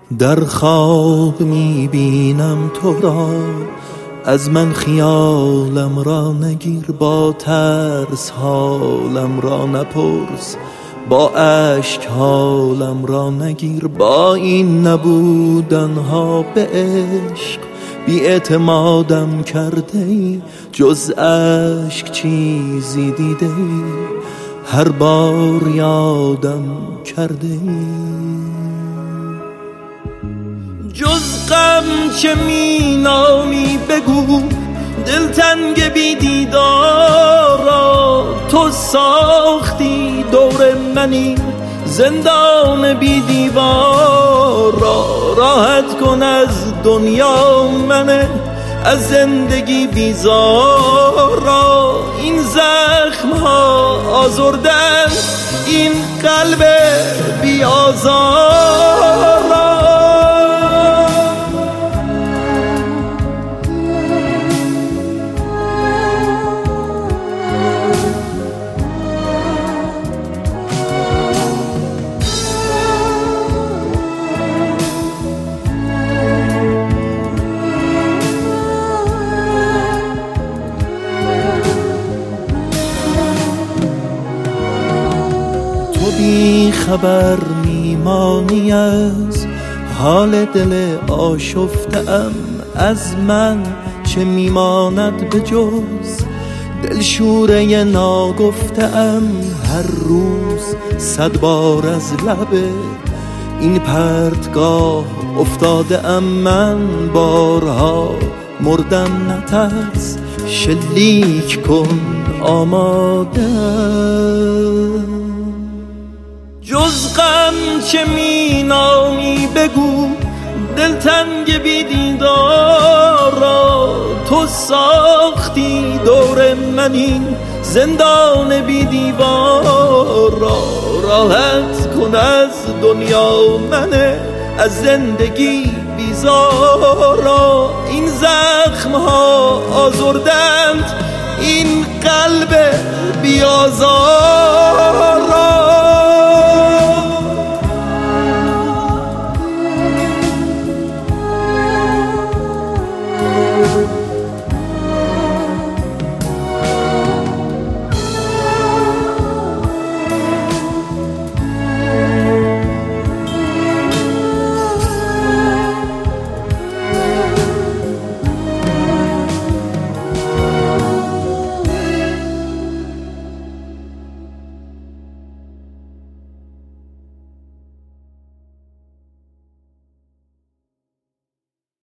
در خواب میبینم تو را، از من خیالم را نگیر، با ترس حالم را نپرس، با اشک حالم را نگیر. با این نبودن ها به عشق بی اعتمادم کرده ای، جز اشک چیزی دیده ای هر بار یادم کرده ای. جز غم چه می نامی بگو، دلتنگ بی دیدارا، تو ساختی دور منی زندان بی دیوار را. راحت کن از دنیا منه، از زندگی بیزار را. این زخم ها آزردن این قلب بی آزار را. بی خبر میمانی از حال دل آشفته ام، از من چه میماند به جز دلشوره ناگفته ام. هر روز 100 بار از لب این پرتگاه افتاده ام من، بارها مردم نترس، شلیک کن آماده. جز غم چه می نامی بگو، دلتنگ بی دیدارا، تو ساختی دور من این زندان بی دیوار را. راحت کن از دنیا منه، از زندگی بیزارا. این زخم ها آزردند این قلب بیازار.